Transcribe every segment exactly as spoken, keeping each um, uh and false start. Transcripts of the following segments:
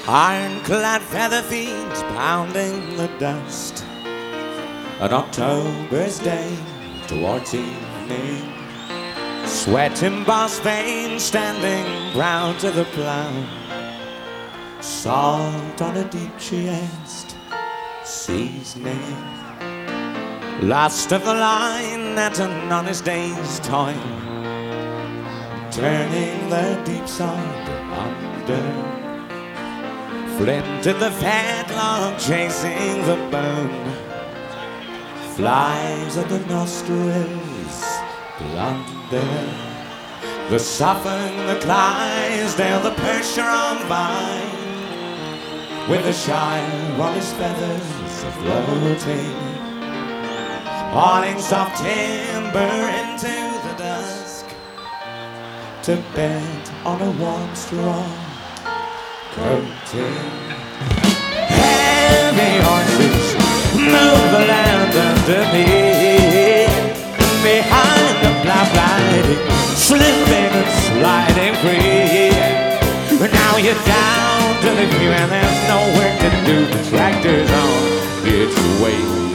Ironclad feather feet pounding the dust. An October's day towards evening. Sweat in boss veins standing brown to the plow. Salt on a deep chest, seasoning. Last of the line at an honest day's toil. Turning the deep side under. Flint in the fetlock chasing the bone. Flies at the nostrils, blunder. The Suffolk, the Clydesdale, the Perthshire on by. With the Shire on his feathers floating. Hauling soft timber into the dusk. To bed on a warm straw coating. Heavy horses move the land under me. Behind the plow gliding, slipping and sliding free. But now you're down to the view and there's no work to do. The tractor's on its way.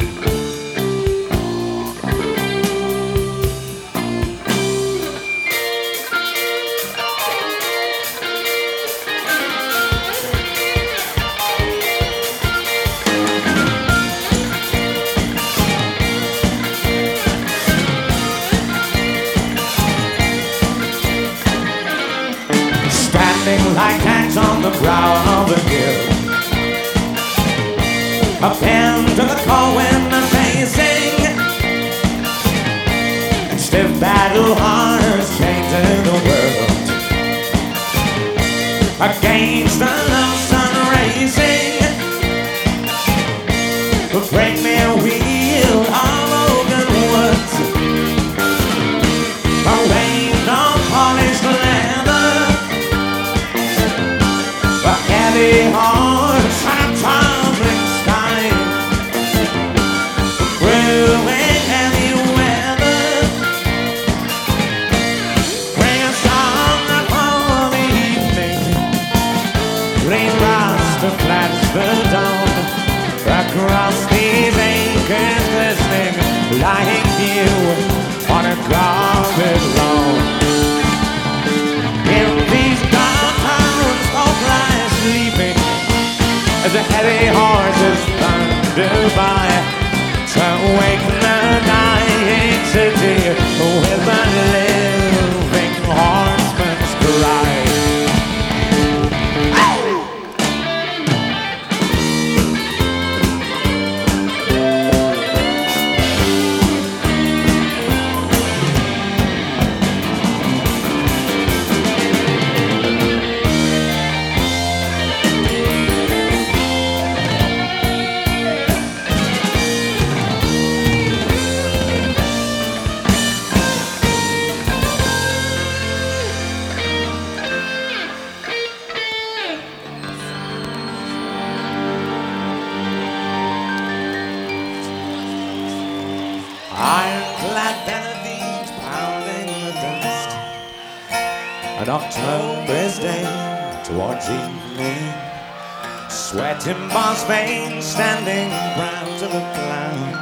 Like tags on the brow of a hill. A pen to the call when I'm facing. Stiff battle hearts changing the world. Against the love sun racing. Bring me a wheel of open woods. A rain on polished leather. Heavy hearts and a tumbling sky. Brewing heavy weather. Bring a song for the evening. Green grass to flash the dawn. Across these acres glistening, lying dew on a carpet lawn. In these dark towns folk lie sleeping as the heavy horses thunder by to wake the dying city with a living horseman's cry. Ironclad feather feet pounding the dust. An October's day towards evening. Sweat in boss veins standing brown to the ground.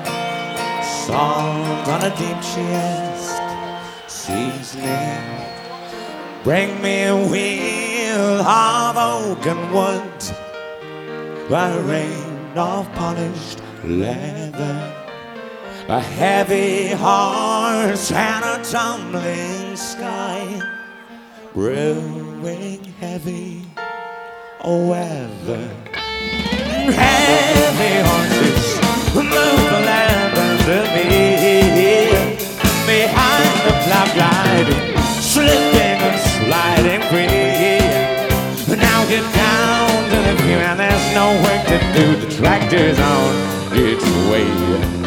Salt on a deep chest, seasoning. Bring me a wheel of oaken wood. A rain of polished leather. A heavy horse and a tumbling sky. Brewing heavy weather. Heavy horses move the land under me. Behind the plow gliding, slipping and sliding free. Now get down to the view and there's no work to do. The tractor's on its way.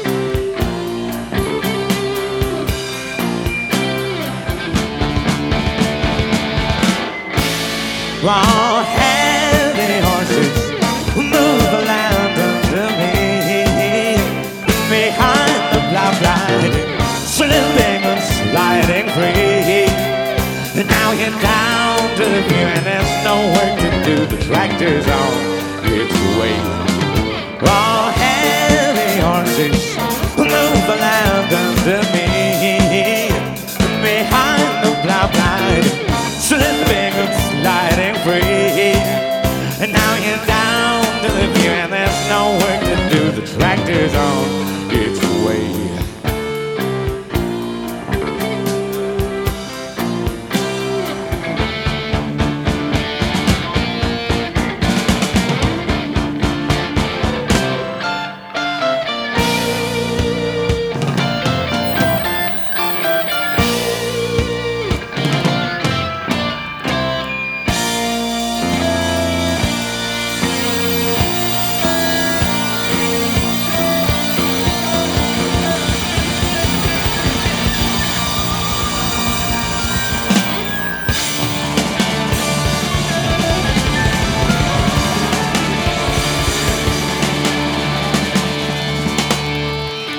Raw heavy horses move the land under me. Behind the plow gliding, slipping and sliding free. And now you're down to the view and there's no work to do. The tractor's on its way. Oh, heavy horses move the land under me. Behind the plow blind, slipping and sliding free. And now you're down to the view and there's no work to do. The tractor's on its way.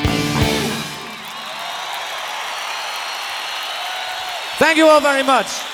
Thank you all very much.